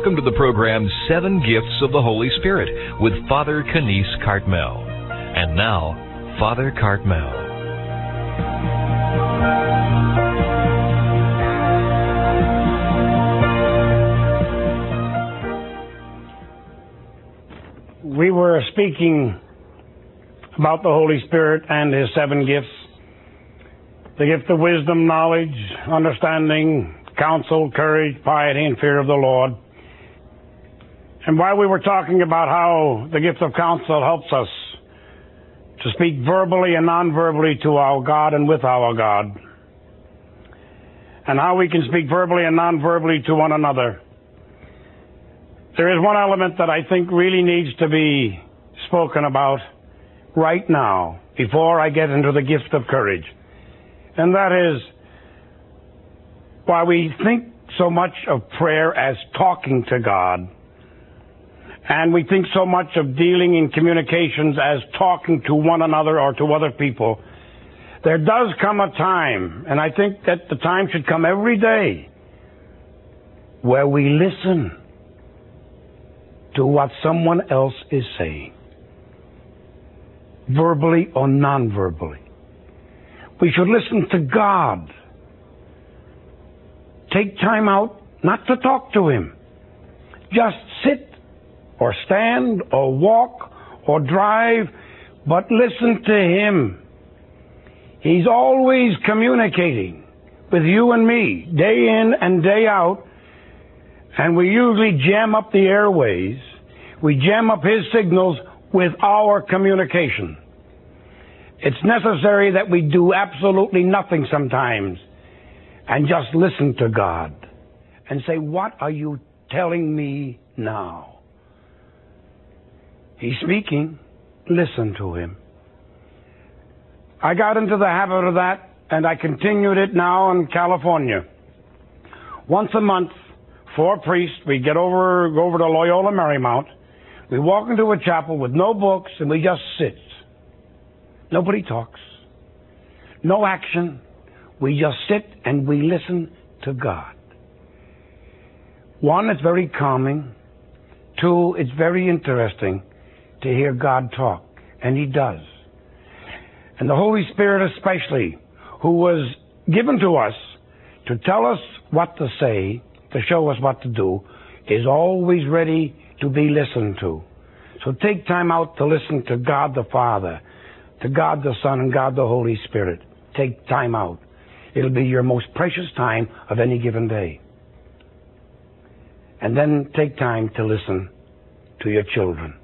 Welcome to the program Seven Gifts of the Holy Spirit with Father Kanice Cartmel. And now, Father Cartmel. We were speaking about the Holy Spirit and His seven gifts. The gift of wisdom, knowledge, understanding, counsel, courage, piety, and fear of the Lord. And while we were talking about how the gift of counsel helps us to speak verbally and non-verbally to our God and with our God, and how we can speak verbally and non-verbally to one another, there is one element that I think really needs to be spoken about right now before I get into the gift of courage. And that is why we think so much of prayer as talking to God, and we think so much of dealing in communications as talking to one another or to other people. There does come a time, and I think that the time should come every day, where we listen to what someone else is saying, verbally or non-verbally. We should listen to God. Take time out not to talk to Him. Just sit or stand or walk or drive, but listen to Him. He's always communicating with you and me, day in and day out, and we usually jam up the airways. We jam up His signals with our communication. It's necessary that we do absolutely nothing sometimes and just listen to God and say, what are you telling me now? He's speaking. Listen to Him. I got into the habit of that, and I continued it now in California. Once a month, 4 priests, we go over to Loyola Marymount. We walk into a chapel with no books, and we just sit. Nobody talks. No action. We just sit and we listen to God. 1, it's very calming. 2, it's very interesting to hear God talk. And He does. And the Holy Spirit especially, who was given to us to tell us what to say, to show us what to do, is always ready to be listened to. So take time out to listen to God the Father, to God the Son, and God the Holy Spirit. Take time out. It'll be your most precious time of any given day. And then take time to listen to your children.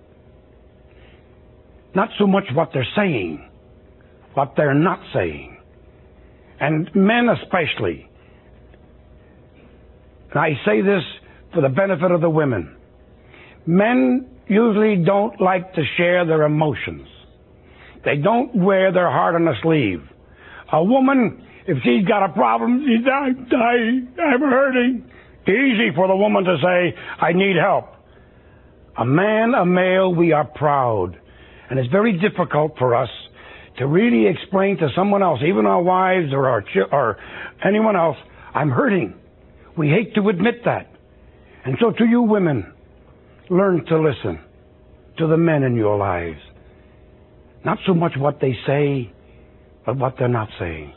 Not so much what they're saying, what they're not saying. And men especially. And I say this for the benefit of the women. Men usually don't like to share their emotions. They don't wear their heart on a sleeve. A woman, if she's got a problem, she's I'm hurting. Easy for the woman to say, I need help. A man, a male, we are proud. And it's very difficult for us to really explain to someone else, even our wives or anyone else, I'm hurting. We hate to admit that. And so to you women, learn to listen to the men in your lives. Not so much what they say, but what they're not saying.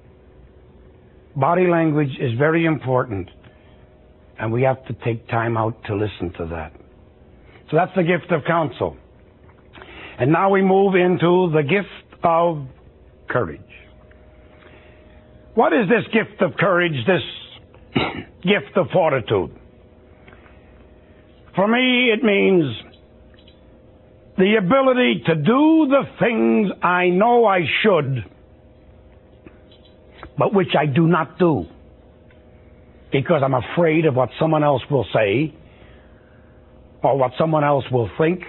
Body language is very important, and we have to take time out to listen to that. So that's the gift of counsel. And now we move into the gift of courage. What is this gift of courage, this gift of fortitude? For me, it means the ability to do the things I know I should, but which I do not do because I'm afraid of what someone else will say or what someone else will think.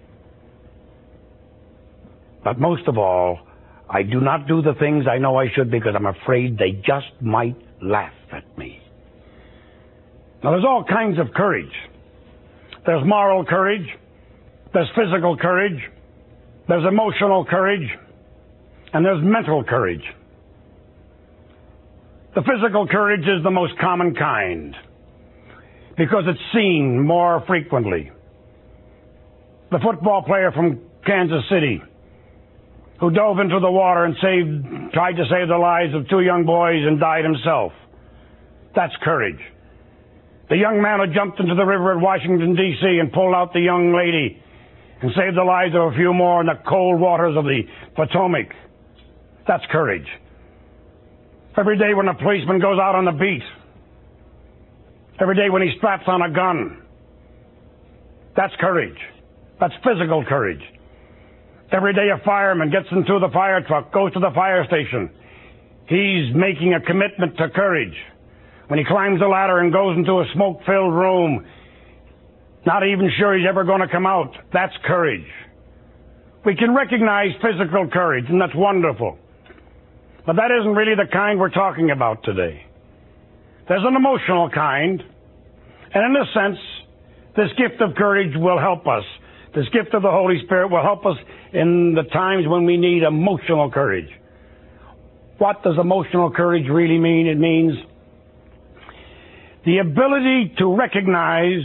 But most of all, I do not do the things I know I should because I'm afraid they just might laugh at me. Now, there's all kinds of courage. There's moral courage. There's physical courage. There's emotional courage. And there's mental courage. The physical courage is the most common kind. because it's seen more frequently. The football player from Kansas City who dove into the water and tried to save the lives of 2 young boys and died himself. That's courage. The young man who jumped into the river at Washington, D.C. and pulled out the young lady and saved the lives of a few more in the cold waters of the Potomac. That's courage. Every day when a policeman goes out on the beat, every day when he straps on a gun, that's courage. That's physical courage. Every day a fireman gets into the fire truck, goes to the fire station, he's making a commitment to courage. When he climbs the ladder and goes into a smoke-filled room, not even sure he's ever going to come out, that's courage. We can recognize physical courage, and that's wonderful. But that isn't really the kind we're talking about today. There's an emotional kind, and in a sense, this gift of courage will help us. This gift of the Holy Spirit will help us in the times when we need emotional courage. What does emotional courage really mean? It means the ability to recognize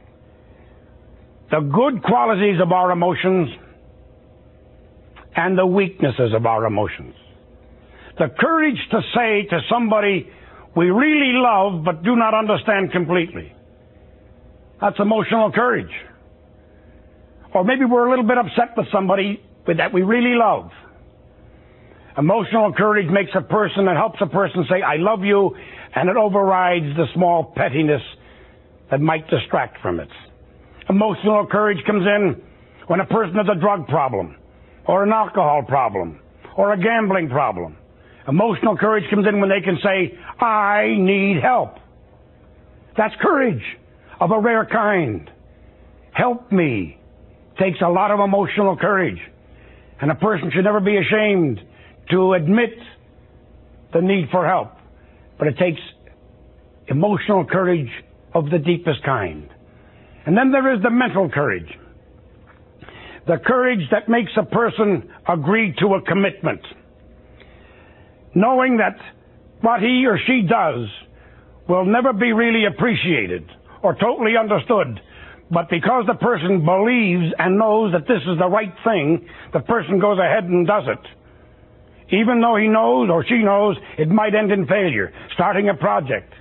the good qualities of our emotions and the weaknesses of our emotions. The courage to say to somebody we really love but do not understand completely. That's emotional courage. Or maybe we're a little bit upset with somebody that we really love. Emotional courage makes a person, and helps a person say, I love you, and it overrides the small pettiness that might distract from it. Emotional courage comes in when a person has a drug problem, or an alcohol problem, or a gambling problem. Emotional courage comes in when they can say, I need help. That's courage of a rare kind. Help me takes a lot of emotional courage. And a person should never be ashamed to admit the need for help. But it takes emotional courage of the deepest kind. And then there is the mental courage. The courage that makes a person agree to a commitment. Knowing that what he or she does will never be really appreciated or totally understood. But because the person believes and knows that this is the right thing, the person goes ahead and does it. Even though he knows or she knows it might end in failure, starting a project.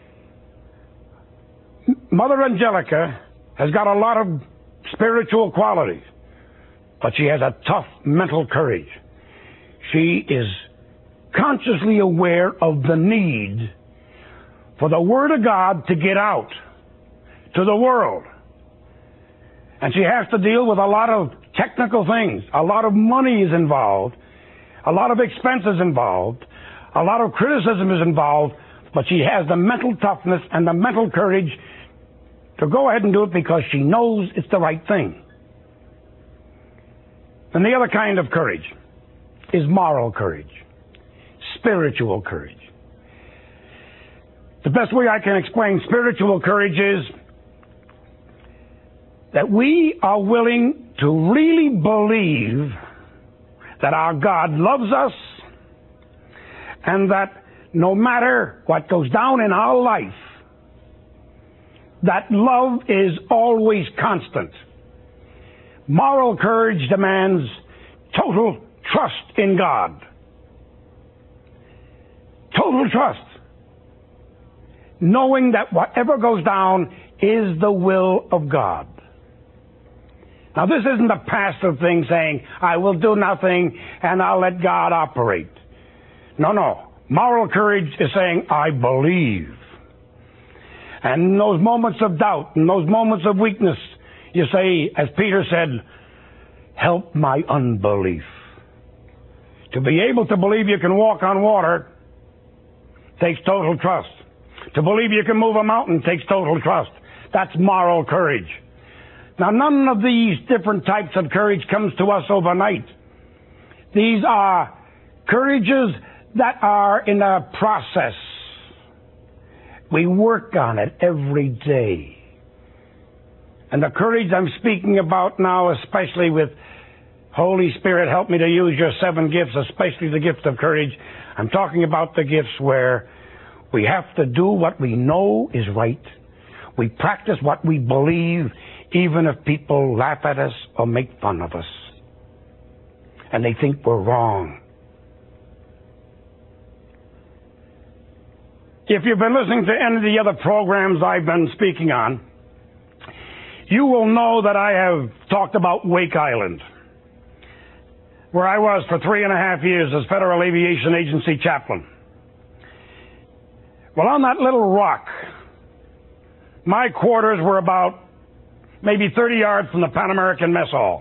Mother Angelica has got a lot of spiritual qualities, but she has a tough mental courage. She is consciously aware of the need for the Word of God to get out to the world. And she has to deal with a lot of technical things. A lot of money is involved. A lot of expenses involved. A lot of criticism is involved. But she has the mental toughness and the mental courage to go ahead and do it because she knows it's the right thing. And the other kind of courage is moral courage. Spiritual courage. The best way I can explain spiritual courage is that we are willing to really believe that our God loves us and that no matter what goes down in our life, that love is always constant. Moral courage demands total trust in God. Total trust. Knowing that whatever goes down is the will of God. Now, this isn't a passive thing saying, I will do nothing and I'll let God operate. No. Moral courage is saying, I believe. And in those moments of doubt, in those moments of weakness, you say, as Peter said, help my unbelief. To be able to believe you can walk on water takes total trust. To believe you can move a mountain takes total trust. That's moral courage. Now, none of these different types of courage comes to us overnight. These are courages that are in a process. We work on it every day. And the courage I'm speaking about now, especially with Holy Spirit, help me to use your 7 gifts, especially the gift of courage. I'm talking about the gifts where we have to do what we know is right. We practice what we believe, even if people laugh at us or make fun of us. And they think we're wrong. If you've been listening to any of the other programs I've been speaking on, you will know that I have talked about Wake Island, where I was for 3.5 years as Federal Aviation Agency chaplain. Well, on that little rock, my quarters were about maybe 30 yards from the Pan American Mess Hall.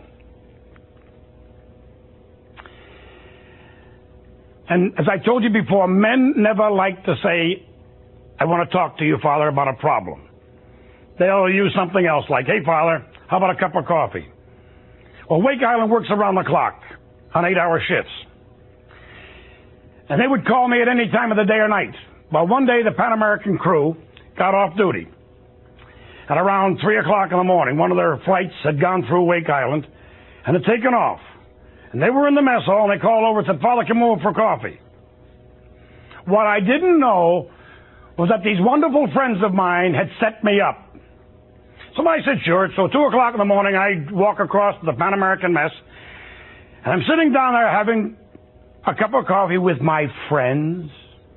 And as I told you before, men never like to say, I want to talk to you, Father, about a problem. They'll use something else like, hey, Father, how about a cup of coffee? Well, Wake Island works around the clock on 8-hour shifts. And they would call me at any time of the day or night. Well, one day the Pan American crew got off duty. At around 3 o'clock in the morning, one of their flights had gone through Wake Island and had taken off. And they were in the mess hall, and they called over and said, Father, come over for coffee. What I didn't know was that these wonderful friends of mine had set me up. So I said, sure. So 2 o'clock in the morning, I walk across to the Pan American Mess, and I'm sitting down there having a cup of coffee with my friends.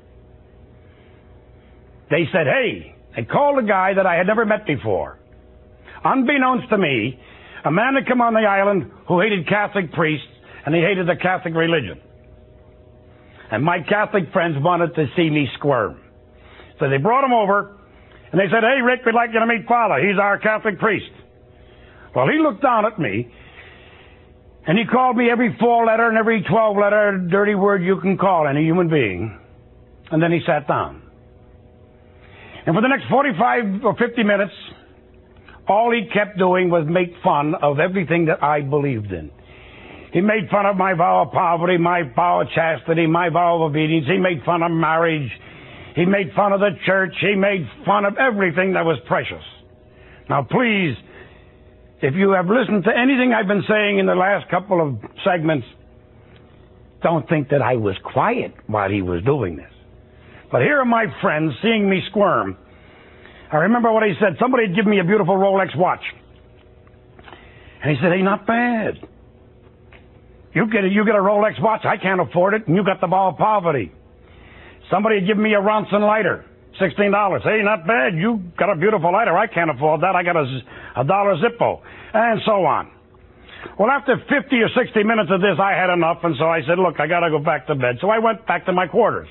They said, hey, they called a guy that I had never met before. Unbeknownst to me, a man had come on the island who hated Catholic priests, and he hated the Catholic religion. And my Catholic friends wanted to see me squirm. So they brought him over, and they said, hey, Rick, we'd like you to meet Father. He's our Catholic priest. Well, he looked down at me, and he called me every 4-letter and every 12-letter dirty word you can call any human being. And then he sat down. And for the next 45 or 50 minutes, all he kept doing was make fun of everything that I believed in. He made fun of my vow of poverty, my vow of chastity, my vow of obedience. He made fun of marriage. He made fun of the church. He made fun of everything that was precious. Now, please, if you have listened to anything I've been saying in the last couple of segments, don't think that I was quiet while he was doing this. But here are my friends seeing me squirm. I remember what he said. Somebody had given me a beautiful Rolex watch. And he said, hey, not bad. You get a Rolex watch. I can't afford it. And you got the vow of poverty. Somebody had given me a Ronson lighter, $16. Hey, not bad. You got a beautiful lighter. I can't afford that. I got a dollar Zippo. And so on. Well, after 50 or 60 minutes of this, I had enough. And so I said, look, I got to go back to bed. So I went back to my quarters.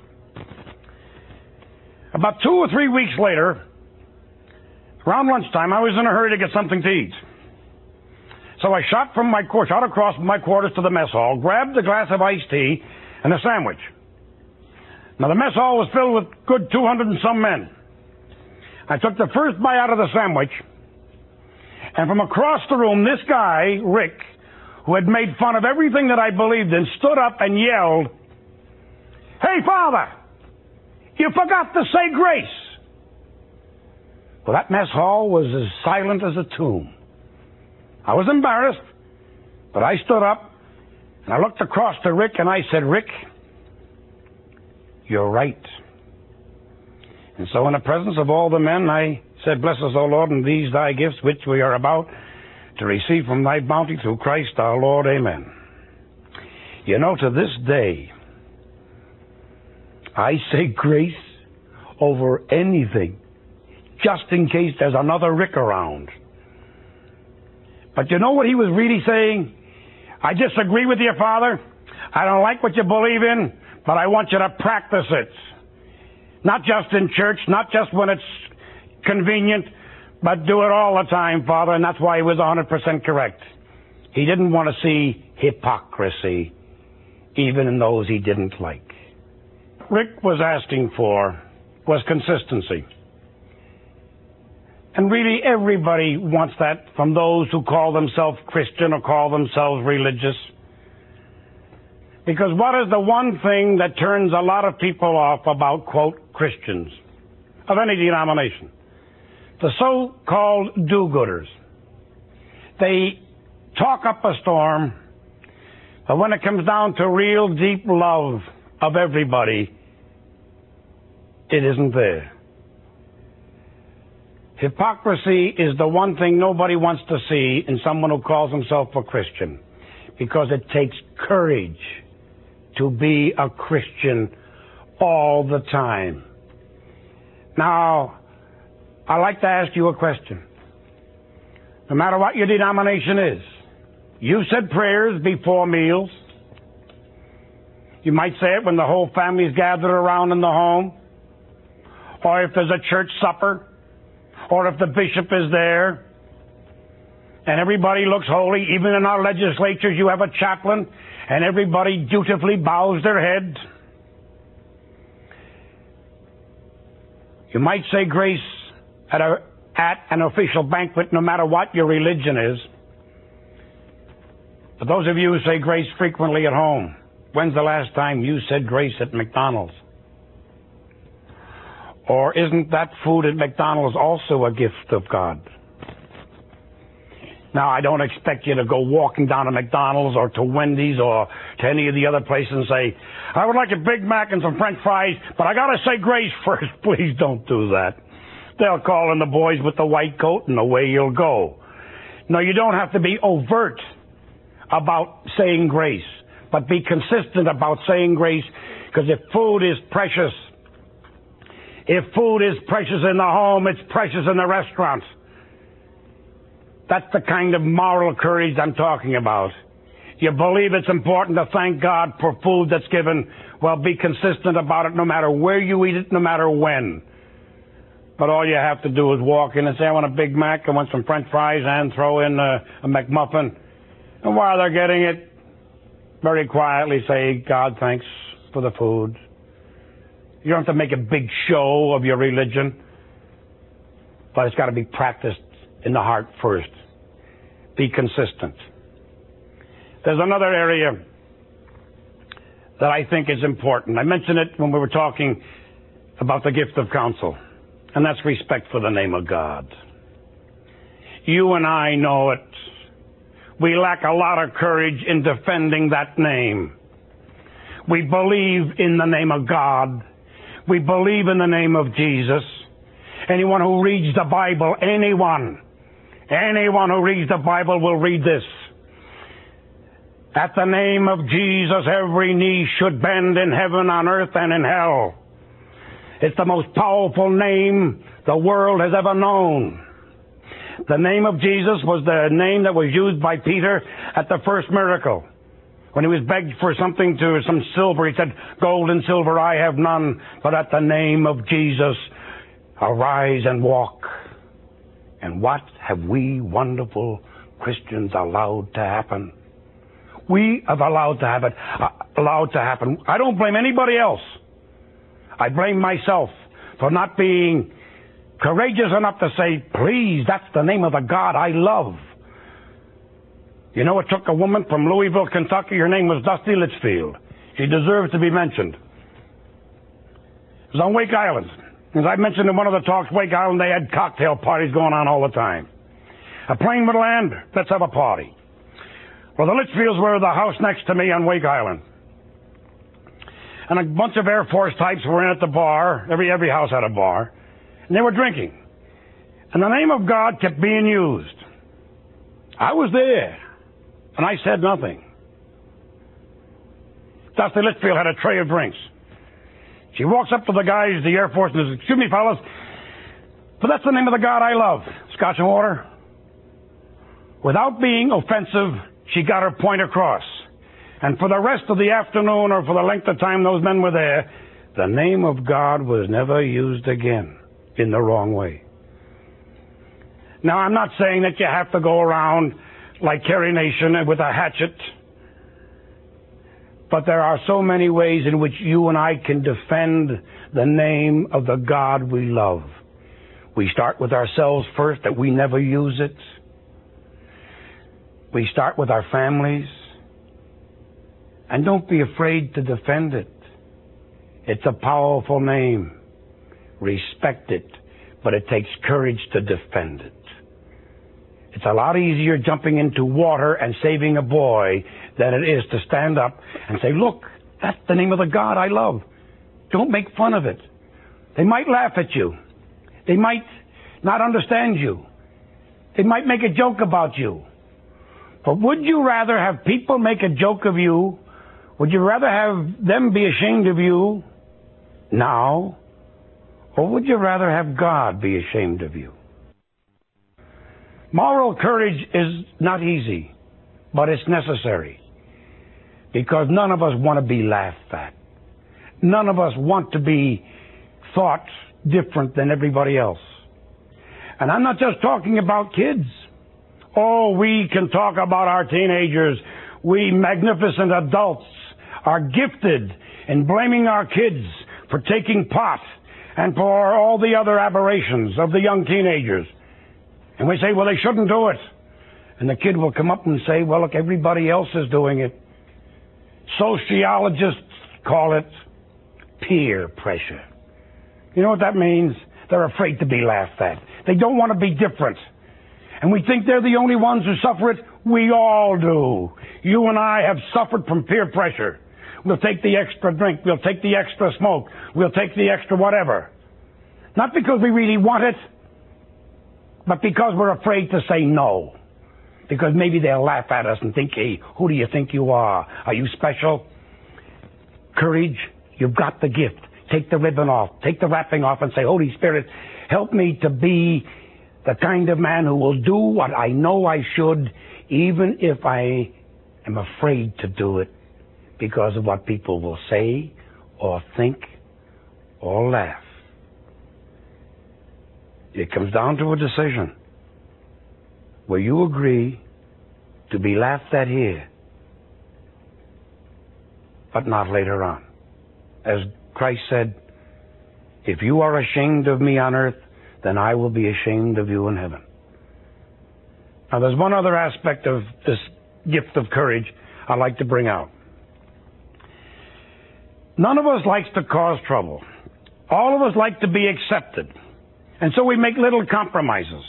About 2 or 3 weeks later, around lunchtime, I was in a hurry to get something to eat. So I shot across from my quarters to the mess hall, grabbed a glass of iced tea and a sandwich. Now, the mess hall was filled with good 200 and some men. I took the first bite out of the sandwich, and from across the room, this guy, Rick, who had made fun of everything that I believed in, stood up and yelled, hey, Father, you forgot to say grace. Well, that mess hall was as silent as a tomb. I was embarrassed, but I stood up, and I looked across to Rick, and I said, Rick, you're right. And so in the presence of all the men, I said, bless us, O Lord, and these thy gifts, which we are about to receive from thy bounty through Christ our Lord. Amen. You know, to this day, I say grace over anything, just in case there's another Rick around. But you know what he was really saying? I disagree with you, Father. I don't like what you believe in, but I want you to practice it. Not just in church, not just when it's convenient, but do it all the time, Father. And that's why he was 100% correct. He didn't want to see hypocrisy, even in those he didn't like. Rick was asking for was consistency. And really everybody wants that from those who call themselves Christian or call themselves religious. Because what is the one thing that turns a lot of people off about, quote, Christians of any denomination? The so-called do-gooders. They talk up a storm, but when it comes down to real deep love of everybody, it isn't there. Hypocrisy is the one thing nobody wants to see in someone who calls himself a Christian, because it takes courage to be a Christian all the time. Now, I'd like to ask you a question. No matter what your denomination is, you said prayers before meals. You might say it when the whole family's gathered around in the home, or if there's a church supper, or if the bishop is there, and everybody looks holy. Even in our legislatures, you have a chaplain, and everybody dutifully bows their head. You might say grace at an official banquet, no matter what your religion is. But those of you who say grace frequently at home, when's the last time you said grace at McDonald's? Or isn't that food at McDonald's also a gift of God? Now, I don't expect you to go walking down to McDonald's or to Wendy's or to any of the other places and say, I would like a Big Mac and some French fries, but I gotta say grace first. Please don't do that. They'll call in the boys with the white coat and away you'll go. No, you don't have to be overt about saying grace, but be consistent about saying grace, because if food is precious in the home, it's precious in the restaurant. That's the kind of moral courage I'm talking about. You believe it's important to thank God for food that's given, well, be consistent about it no matter where you eat it, no matter when. But all you have to do is walk in and say, I want a Big Mac, I want some French fries, and throw in a McMuffin. And while they're getting it, very quietly say, God, thanks for the food. You don't have to make a big show of your religion, but it's got to be practiced in the heart first. Be consistent. There's another area that I think is important. I mentioned it when we were talking about the gift of counsel, and that's respect for the name of God. You and I know it. We lack a lot of courage in defending that name. We believe in the name of God. We believe in the name of Jesus. Anyone who reads the Bible, anyone who reads the Bible will read this. At the name of Jesus, every knee should bend in heaven, on earth, and in hell. It's the most powerful name the world has ever known. The name of Jesus was the name that was used by Peter at the first miracle. When he was begged for some silver, he said, gold and silver I have none, but at the name of Jesus, arise and walk. And what have we wonderful Christians allowed to happen? We have allowed to happen. I don't blame anybody else. I blame myself for not being courageous enough to say, please, that's the name of the God I love. You know, it took a woman from Louisville, Kentucky. Her name was Dusty Litchfield. She deserves to be mentioned. It was on Wake Island. As I mentioned in one of the talks, Wake Island, they had cocktail parties going on all the time. A plane would land, let's have a party. Well, the Litchfields were the house next to me on Wake Island. And a bunch of Air Force types were in at the bar. Every house had a bar. And they were drinking. And the name of God kept being used. I was there. And I said nothing. Dusty Litchfield had a tray of drinks. She walks up to the guys, the Air Force, and says, excuse me, fellas, but that's the name of the God I love. Scotch and water. Without being offensive, she got her point across. And for the rest of the afternoon, or for the length of time those men were there, the name of God was never used again in the wrong way. Now, I'm not saying that you have to go around like Carrie Nation with a hatchet, but there are so many ways in which you and I can defend the name of the God we love. We start with ourselves first, that we never use it. We start with our families. And don't be afraid to defend it. It's a powerful name. Respect it, but it takes courage to defend it. It's a lot easier jumping into water and saving a boy than it is to stand up and say, look, that's the name of the God I love. Don't make fun of it. They might laugh at you. They might not understand you. They might make a joke about you. But would you rather have people make a joke of you? Would you rather have them be ashamed of you now? Or would you rather have God be ashamed of you? Moral courage is not easy, but it's necessary. Because none of us want to be laughed at. None of us want to be thought different than everybody else. And I'm not just talking about kids. Oh, we can talk about our teenagers. We magnificent adults are gifted in blaming our kids for taking pot and for all the other aberrations of the young teenagers. And we say, well, they shouldn't do it. And the kid will come up and say, well, look, everybody else is doing it. Sociologists call it peer pressure. You know what that means? They're afraid to be laughed at. They don't want to be different. And we think they're the only ones who suffer it. We all do. You and I have suffered from peer pressure. We'll take the extra drink. We'll take the extra smoke. We'll take the extra whatever. Not because we really want it, but because we're afraid to say no. Because maybe they'll laugh at us and think, hey, who do you think you are? Are you special? Courage, you've got the gift. Take the ribbon off. Take the wrapping off and say, Holy Spirit, help me to be the kind of man who will do what I know I should, even if I am afraid to do it because of what people will say or think or laugh. It comes down to a decision. Will you agree to be laughed at here, but not later on? As Christ said, if you are ashamed of me on earth, then I will be ashamed of you in heaven. Now, there's one other aspect of this gift of courage I'd like to bring out. None of us likes to cause trouble. All of us like to be accepted. And so we make little compromises.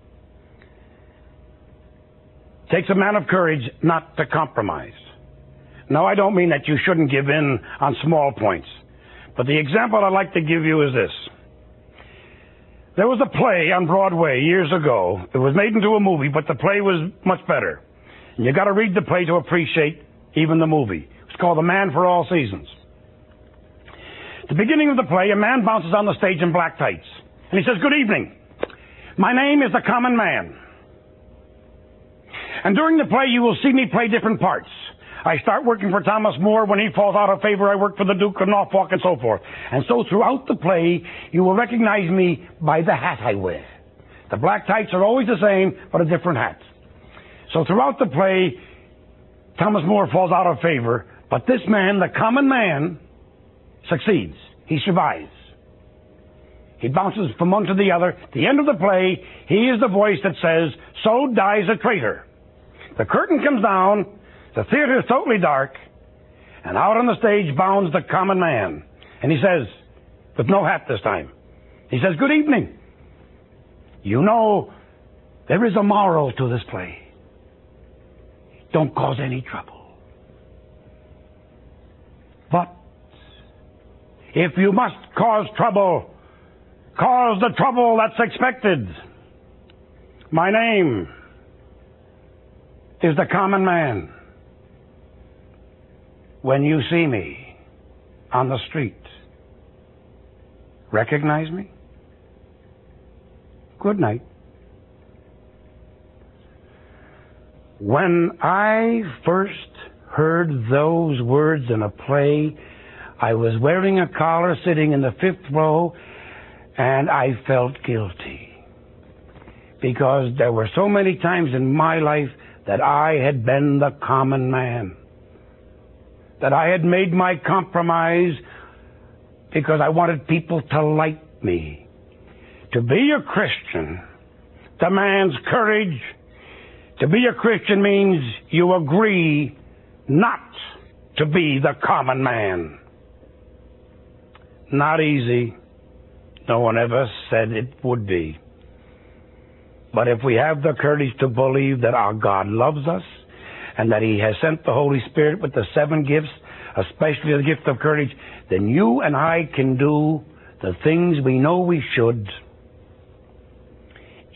It takes a man of courage not to compromise. Now, I don't mean that you shouldn't give in on small points. But the example I'd like to give you is this. There was a play on Broadway years ago. It was made into a movie, but the play was much better. And you got to read the play to appreciate even the movie. It's called The Man for All Seasons. At the beginning of the play, a man bounces on the stage in black tights. And he says, good evening. My name is the Common Man. And during the play, you will see me play different parts. I start working for Thomas More. When he falls out of favor, I work for the Duke of Norfolk and so forth. And so throughout the play, you will recognize me by the hat I wear. The black tights are always the same, but a different hat. So throughout the play, Thomas More falls out of favor, but this man, the Common Man, succeeds. He survives. He bounces from one to the other. At the end of the play, he is the voice that says, so dies a traitor. The curtain comes down. The theater is totally dark, and out on the stage bounds the Common Man. And he says, with no hat this time, he says, good evening. You know, there is a moral to this play. Don't cause any trouble. But if you must cause trouble, cause the trouble that's expected. My name is the Common Man. When you see me on the street, recognize me? Good night. When I first heard those words in a play, I was wearing a collar sitting in the 5th row, and I felt guilty. Because there were so many times in my life that I had been the common man. That I had made my compromise because I wanted people to like me. To be a Christian demands courage. To be a Christian means you agree not to be the common man. Not easy. No one ever said it would be. But if we have the courage to believe that our God loves us, and that He has sent the Holy Spirit with the 7 gifts, especially the gift of courage, then you and I can do the things we know we should.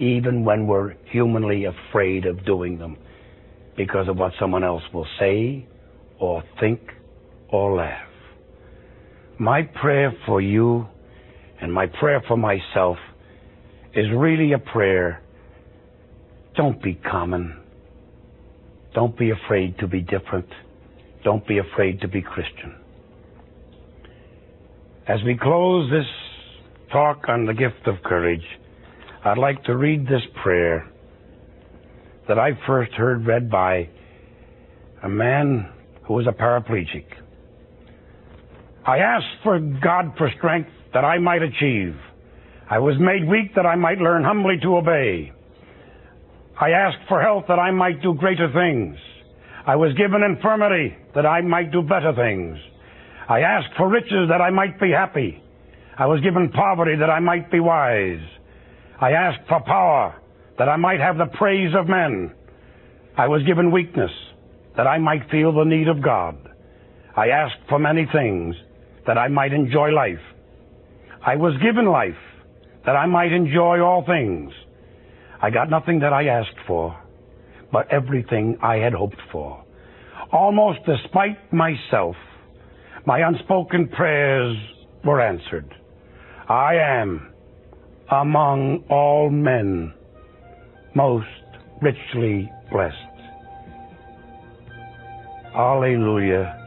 even when we're humanly afraid of doing them because of what someone else will say or think or laugh. My prayer for you and my prayer for myself is really a prayer. Don't be common. Don't be afraid to be different. Don't be afraid to be Christian. As we close this talk on the gift of courage, I'd like to read this prayer that I first heard read by a man who was a paraplegic. I asked for God for strength that I might achieve. I was made weak that I might learn humbly to obey. I asked for health that I might do greater things. I was given infirmity that I might do better things. I asked for riches that I might be happy. I was given poverty that I might be wise. I asked for power that I might have the praise of men. I was given weakness that I might feel the need of God. I asked for many things that I might enjoy life. I was given life that I might enjoy all things. I got nothing that I asked for, but everything I had hoped for. Almost despite myself, my unspoken prayers were answered. I am, among all men, most richly blessed. Alleluia.